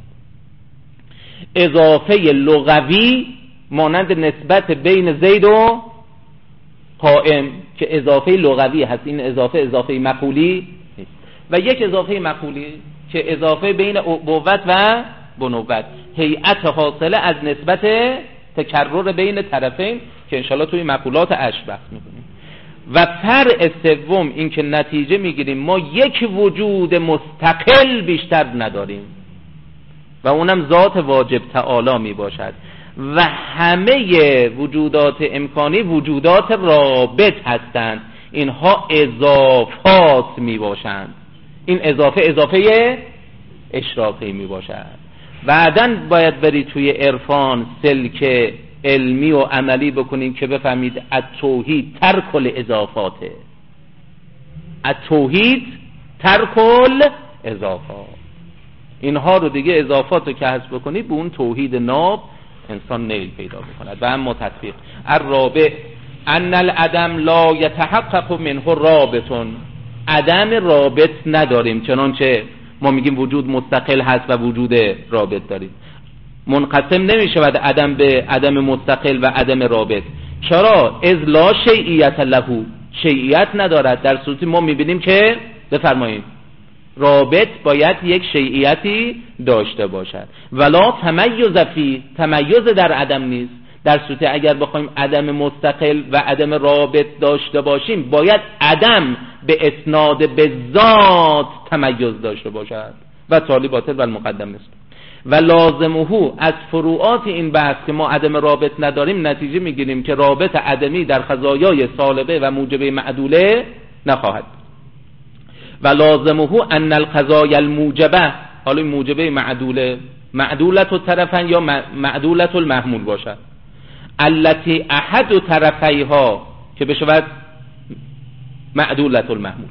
اضافه لغوی مانند نسبت بین زید و قائم که اضافه لغوی هست، این اضافه مقولی نیست. و یک اضافه مقولی که اضافه بین ابوت و بنوت، هیئت حاصله از نسبت تکرر بین طرفین که انشالله توی مقولات عشر بحث میکنیم. و فرع سوم این که نتیجه میگیریم ما یک وجود مستقل بیشتر نداریم و اونم ذات واجب تعالی می باشد و همه وجودات امکانی وجودات رابط هستند، اینها اضافات می باشند. این اضافه اشراقی می باشد. بعداً باید بری توی عرفان سلک علمی و عملی بکنیم که بفهمید التوحید ترک الاضافاته، التوحید ترک الاضافات. اینها رو دیگه اضافات رو که حذف بکنید به اون توحید ناب انسان نیل پیدا بکند. و اما تطبیق الرابع ان العدم لا یتحقق منه رابطون، عدم رابط نداریم، چنانچه ما میگیم وجود مستقل هست و وجود رابط داریم. منقسم نمیشود عدم به عدم مستقل و عدم رابط. چرا؟ اذ لا شیعیت له، شیعیت ندارد. در صورتی ما میبینیم که بفرمایید رابط باید یک شیعیتی داشته باشد. ولا تمیز فی، تمیز در عدم نیست. در صورتی اگر بخوایم عدم مستقل و عدم رابط داشته باشیم باید عدم به اسناد به ذات تمیز داشته باشد و تالی باطل و المقدم نیست. و لازمه از فروعات این بحث که ما عدم رابط نداریم نتیجه میگیریم که رابط عدمی در قضایای سالبه و موجبه معدوله نخواهد. و لازمه ان القضايا الموجبه، حالا موجبه معدوله معدولت الطرفین یا معدولت المحمول باشد، التي احد طرفیها که بشود معدولت المحمول،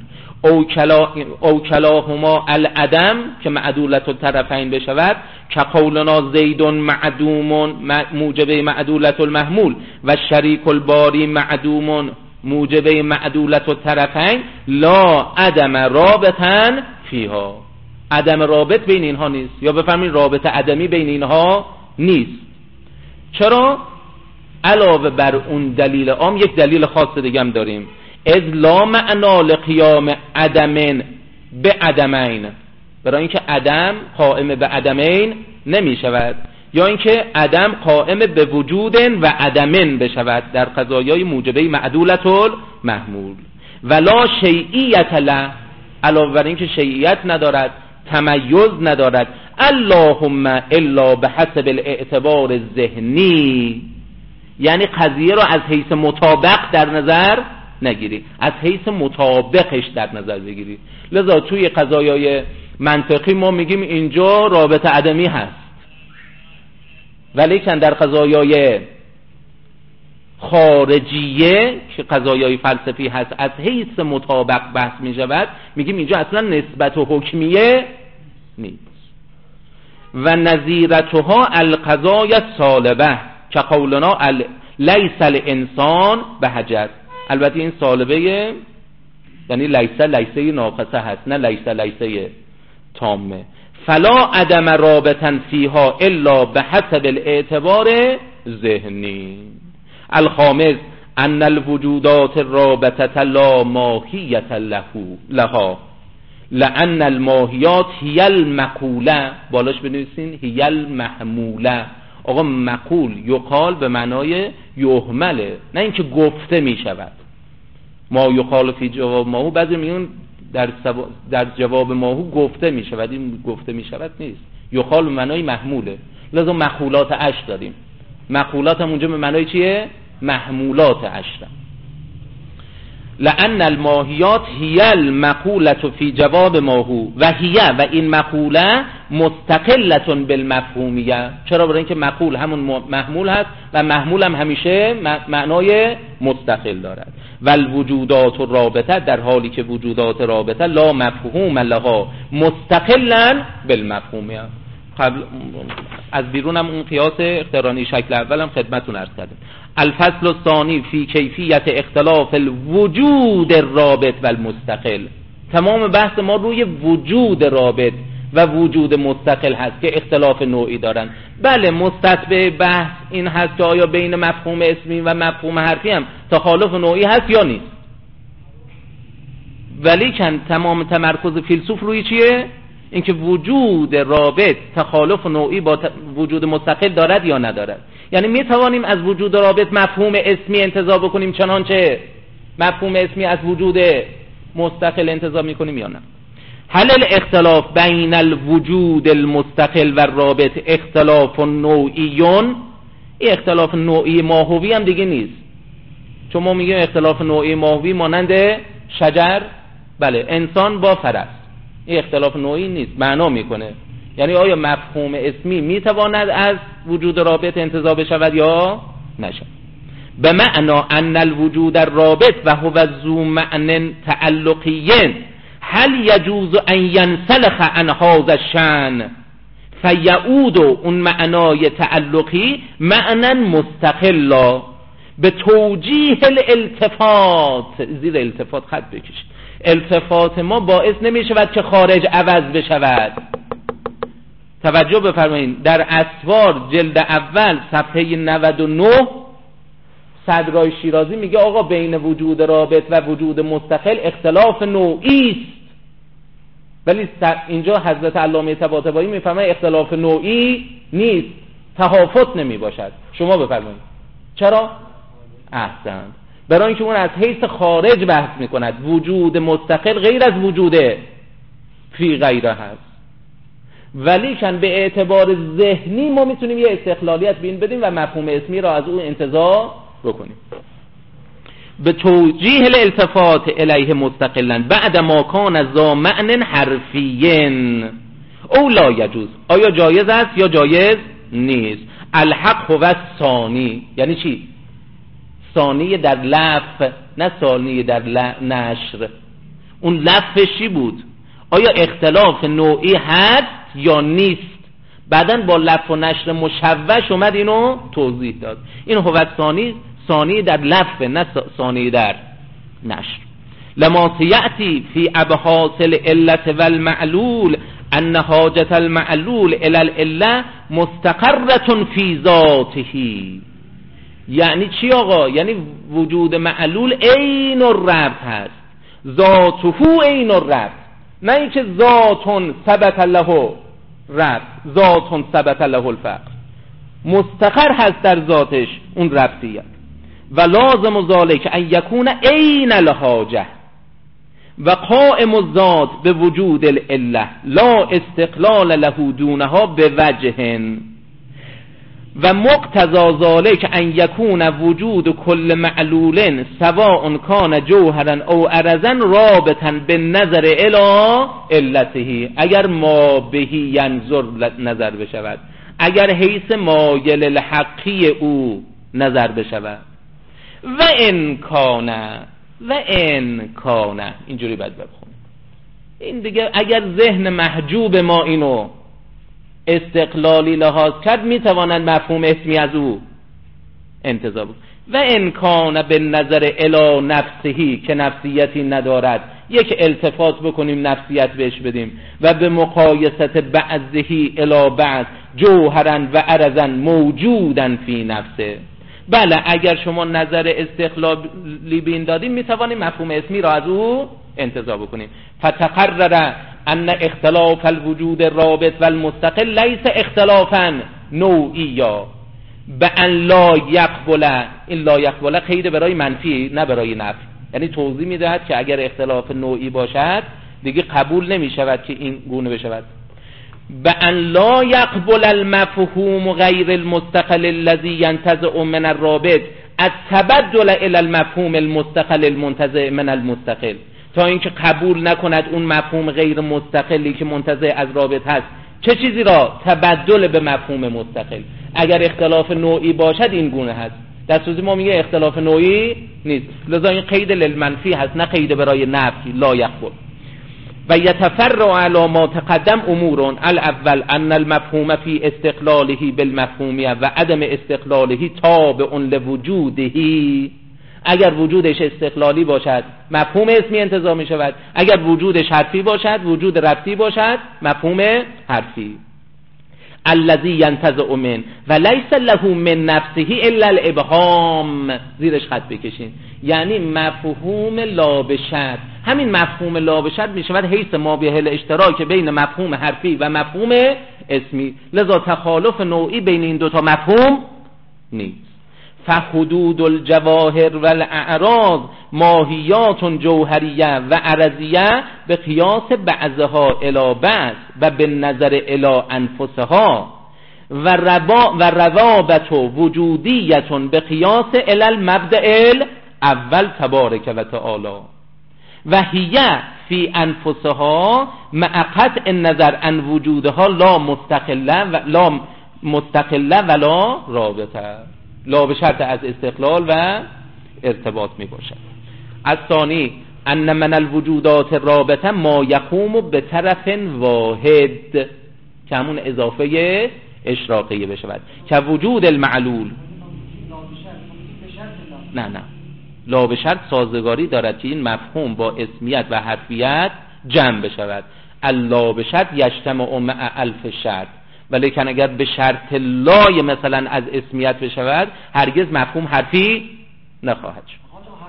او کلاهما العدم که معدولت الطرفین بشود، که قولنا زید معدوم موجبه معدولت المحمول و شریک الباری معدوم موجبه معدولت الطرفین، لا عدم رابطا فیها، عدم رابط بین اینها نیست، یا بفرمایید رابط عدمی بین اینها نیست. چرا؟ علاوه بر اون دلیل عام یک دلیل خاص دیگه هم داریم، اذ لا معنا لقیام عدم به عدمین، برای اینکه عدم قائم به عدمین نمی شود، یا اینکه عدم قائم به وجود و عدمن بشود در قضایای موجبه معدولت المحمول. ولا شیعیت له، علاوه بر اینکه شیعیت ندارد، تمیز ندارد، اللهم الا بحسب الاعتبار ذهنی، یعنی قضیه رو از حیث مطابق در نظر نگیری، از حیث مطابقش در نظر بگیری. لذا توی قضایای منطقی ما میگیم اینجا رابطه عدمی هست، ولیکن در قضایای خارجیه که قضایای فلسفی هست از حیث مطابق بحث میشود، میگیم اینجا اصلا نسبت و حکمیه نیست. و نظیرتها القضای السالبه که قولنا لیس الانسان به حجر، البته این سالبه یعنی لیسه ناقصه هست، نه لیسه تامه. فلا عدم رابطا فیها الا بحسب الاعتبار ذهنی. الخامس ان الوجودات الرابطه لا ماهیت لها لان الماهیات هی المقوله، بالاش بنویسین هی المحموله. آقا مقول یقال به معنای یحمله، نه اینکه گفته می شود. ما یقال فی جواب ماهو، بعضی میگن در جواب ماهو گفته می شود، این گفته می شود نیست، یقال به معنای محموله. لذا مقولات عشر داریم، مقولات هم اونجا به معنای چیه؟ محمولات عشر. لأن الماهیات هی المقولة فی جواب ماهو و هی و این مقوله مستقلة بالمفهومیه. چرا؟ برای اینکه مقول همون محمول هست و محمول هم همیشه معنای مستقل دارد. و الوجودات الرابطه، در حالی که وجودات رابطه لا مفهوم لها مستقلا بالمفهومیه. قبل از بیرون هم اون قیاس اقترانی شکل اول هم خدمتون عرض کردم. الفصل الثانی فی کیفیت اختلاف الوجود الرابط و المستقل. تمام بحث ما روی وجود رابط و وجود مستقل هست که اختلاف نوعی دارن. بله مستتبع بحث این هست که آیا بین مفهوم اسمی و مفهوم حرفی هم تخالف نوعی هست یا نیست، ولی کن تمام تمرکز فیلسوف روی چیه؟ اینکه وجود رابط تخالف نوعی با وجود مستقل دارد یا ندارد. یعنی می توانیم از وجود رابط مفهوم اسمی انتزاع بکنیم چنانچه مفهوم اسمی از وجود مستقل انتزاع می کنیم یا نه. هل الاختلاف بین الوجود المستقل و رابط اختلاف نوعیون؟ این اختلاف نوعی ماهوی هم دیگه نیست، چون ما میگیم اختلاف نوعی ماهوی مانند شجر، بله انسان با فرس، این اختلاف نوعی نیست، معنا میکنه. یعنی آیا مفهوم اسمی میتواند از وجود رابط انتزاع بشود یا نشود؟ به معنا ان الوجود الرابط و هو ذو معنی تعلقی هل یجوز ان ینسلخ عن هذا الشأن فیعود اون معنای تعلقی معنا مستقلا به توجیه الالتفات. زیر التفات خط بکشید. التفات ما باعث نمی شود که خارج عوض بشود. توجه بفرمایید، در اسوار جلد اول صفحه 99 صدرای شیرازی میگه آقا بین وجود رابط و وجود مستقل اختلاف نوعی است، ولی اینجا حضرت علامه طباطبایی میفهمه اختلاف نوعی نیست، تهافت نمی باشد. شما بفرمایید چرا؟ احسن، برای اینکه اون از حیث خارج بحث میکند، وجود مستقل غیر از وجود فی غیره هست، ولی کن به اعتبار ذهنی ما میتونیم یه استقلالیت بین بدیم و مفهوم اسمی را از او انتزاع بکنیم. به توجیه الالتفات الیه مستقلا بعد ما کان ذا معنی حرفیین او لا یجوز. آیا جایز است یا جایز نیست؟ الحق هو الثانی. یعنی چی؟ ثانی در لف، نه ثانی در نشر. اون لفش چی بود؟ آیا اختلاف نوعی هست یا نیست؟ بعدن با لف و نشر مشوش اومد اینو توضیح داد. این هو الثانی، ثانی در لف نه ثانی در نشر. لما سیأتی فی ابحاث العلة والمعلول ان حاجة المعلول الى العلة مستقرة فی ذاته. یعنی چی آقا؟ یعنی وجود معلول عین الربط هست، ذاته عین الربط، نه اینکه ذاتون ثبت له ربط، ذاتون ثبت له الفقر، مستقر هست در ذاتش اون ربطیت. و لازم ذالک ان یکون عین الحاجه و قائم الذات به وجود العله لا استقلال له دونها به وجه و مقتضا ذالک ان یکون وجود کل معلول سواء کان جوهرا او عرضا رابطا بالنظر الی علته. اگر ما بهی ینظر نظر بشود، اگر حیث مایل الحقی او نظر بشود. و ان کان اینجوری باید بخونیم. این دیگه اگر ذهن محجوب ما اینو استقلالی لحاظ کرد، میتواند مفهوم اسمی از او انتزاع بود. و ان کان به نظر الی نفسهی که نفسیتی ندارد، یک التفات بکنیم نفسیت بهش بدیم، و به مقایست بعضهی الی بعض جوهرا و عرضا موجودا فی نفسه. بله اگر شما نظر استقلالی بین دادیم میتوانیم مفهوم اسمی را از او انتزاع بکنیم. فتقرر ان اختلاف الوجود الرابط والمستقل لیس اختلافا نوعیا به ان لا یقبل. این لا یقبل قید برای منفی نه برای نفی، یعنی توضیح میدهد که اگر اختلاف نوعی باشد دیگه قبول نمی شود که این گونه بشود. به ان لا یقبل المفهوم غیر المستقل الذي ينتزع من الرابط التبدل الى المفهوم المستقل المنتزع من المستقل، تا اینکه قبول نکند اون مفهوم غیر مستقلی که منتزع از رابط هست چه چیزی را؟ تبدل به مفهوم مستقل. اگر اختلاف نوعی باشد این گونه هست. در صورتی ما میگه اختلاف نوعی نیست، لذا این قید للمنفی هست نه قید برای نفی. لا یقبل. و یتفرع علی ما تقدم امور. الاول ان المفهوم فی استقلاله بالمفهومیه و عدم استقلاله تابع لوجوده. اگر وجودش استقلالی باشد مفهوم اسمی انتزاع می شود، اگر وجودش حرفی باشد وجود ربطی باشد مفهوم حرفی. الذی ینتزع من و لیس له من نفسه الا الابهام، زیرش خط بکشین، یعنی مفهوم لا به شرط. همین مفهوم لا به شرط می شود حیث ما به الاشتراک بین مفهوم حرفی و مفهوم اسمی، لذا تخالف نوعی بین این دوتا مفهوم نیست. فحدود الجواهر والاعراض ماهیات جوهریه و عرضیه به قیاس بعضها الی بعض و به نظر الی انفسها و روابط وجودیه به قیاس الی المبدأ الاول تبارک و تعالی و هیه فی انفسها مع قطع النظر عن وجودها لا مستقله ولا رابطه، لا به شرط از استقلال و ارتباط می باشد. الثانی ان من الوجودات الرابطه ما یقوم به طرف واحد، که همون اضافه اشراقیه بشود، که وجود المعلول. نه لا به شرط سازگاری دارد که این مفهوم با اسمیت و حرفیت جمع بشود. الا به شرط یجتمع مع الف شرط، ولیکن اگر به شرط لای مثلا از اسمیت بشود هرگز مفهوم حرفی نخواهد شد.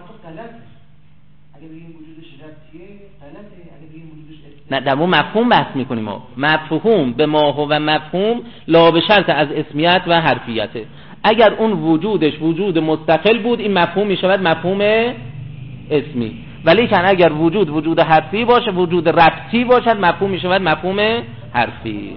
نه در اون مفهوم بحث میکنیم ما. مفهوم به ما و مفهوم لا به شرط از اسمیت و حرفیته. اگر اون وجودش وجود مستقل بود این مفهوم میشود مفهوم اسمی، ولیکن اگر وجود حرفی باشه، وجود ربطی باشد، مفهوم میشود مفهوم حرفی.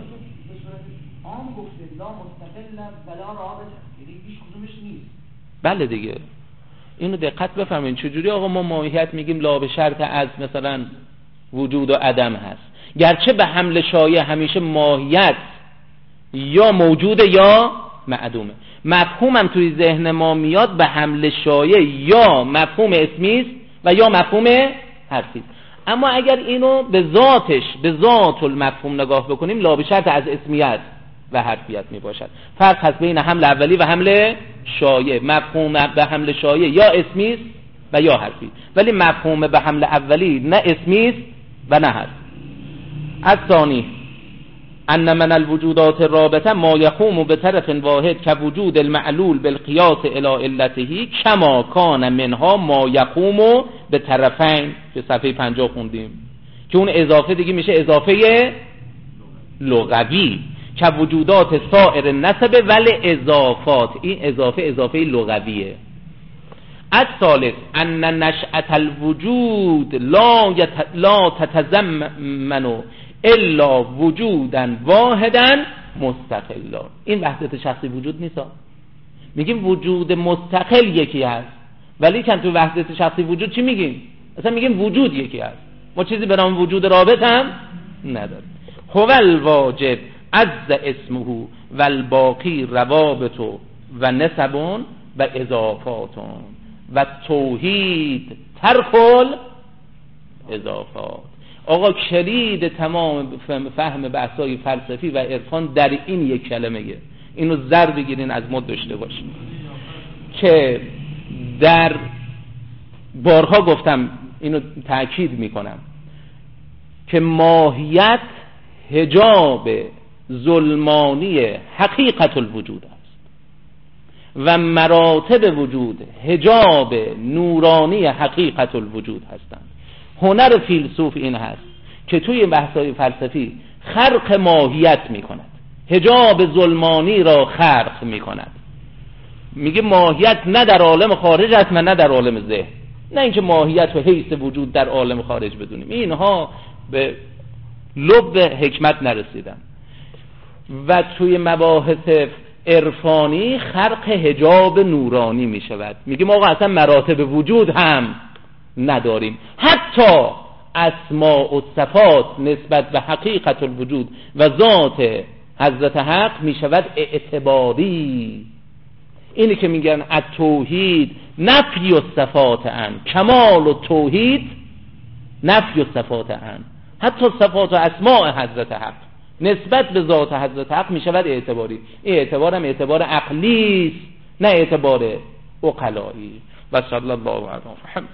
بله دیگه، اینو دقت بفرمایید. چجوری آقا ما ماهیت میگیم لا به شرط از مثلا وجود و عدم هست، گرچه به حمل شایع همیشه ماهیت یا موجوده یا معدومه. مفهومم توی ذهن ما میاد به حمل شایع یا مفهوم اسمی است و یا مفهوم حرفی است. اما اگر اینو به ذاتش، به ذات المفهوم نگاه بکنیم، لا به شرط از اسمیت و حرفیت می باشد. فرق هست بین حمل اولی و حمل شایع. مفهوم به حمل شایع یا اسمی است و یا حرفی، ولی مفهوم به حمل اولی نه اسمی است و نه حرفی. الثانی ان من الوجودات الرابطه ما یقوم به طرف واحد که وجود المعلول بالقیاس الی علته کما کان منها ما یقوم به طرفین، که صفحه 50 خوندیم که اون اضافه دیگه میشه اضافه لغوی، که وجودات سایر نسب ولی اضافات. این اضافه لغویه. الثالث ان نشأة الوجود لا تتضمن الا وجودا واحدا مستقلا. این وحدت شخصی وجود نیست. میگیم وجود مستقل یکی هست، ولی که تو وحدت شخصی وجود چی میگیم؟ اصلا میگیم وجود یکی هست. ما چیزی به نام وجود رابط هم نداریم. هو الواجب عز اسمه و الباقی روابط و نسب و اضافات و توحید ترخل اضافات. آقا کلید تمام فهم بحثای فلسفی و عرفان در این یک کلمه‌ایه. اینو زر بگیرین از مد داشته باشین که در بارها گفتم، اینو تأکید میکنم که ماهیت حجاب ظلمانی حقیقت الوجود است و مراتب وجود حجاب نورانی حقیقت الوجود هستند. هنر فیلسوف این هست که توی بحث‌های فلسفی خرق ماهیت میکند، حجاب ظلمانی را خرق میکند. میگه ماهیت نه در عالم خارج است و نه در عالم ذهن. نه اینکه ماهیت و حیث وجود در عالم خارج بدونیم، اینها به لب حکمت نرسیدن. و توی مباحث عرفانی خرق حجاب نورانی می شود. میگیم آقا اصلا مراتب وجود هم نداریم، حتی اسماء و صفات نسبت به حقیقت الوجود و ذات حضرت حق می شود اعتباری. اینی که میگن التوحید نفی الصفات عن، کمال و توحید نفی الصفات عن. حتی صفات و اسماء حضرت حق نسبت به ذات حضرت حق می شود اعتباری. این اعتبار هم اعتبار عقلی است، نه اعتبار عقلایی. و صلی الله علی محمد.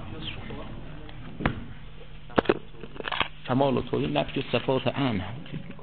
کمال و توحید نفی صفات عنه.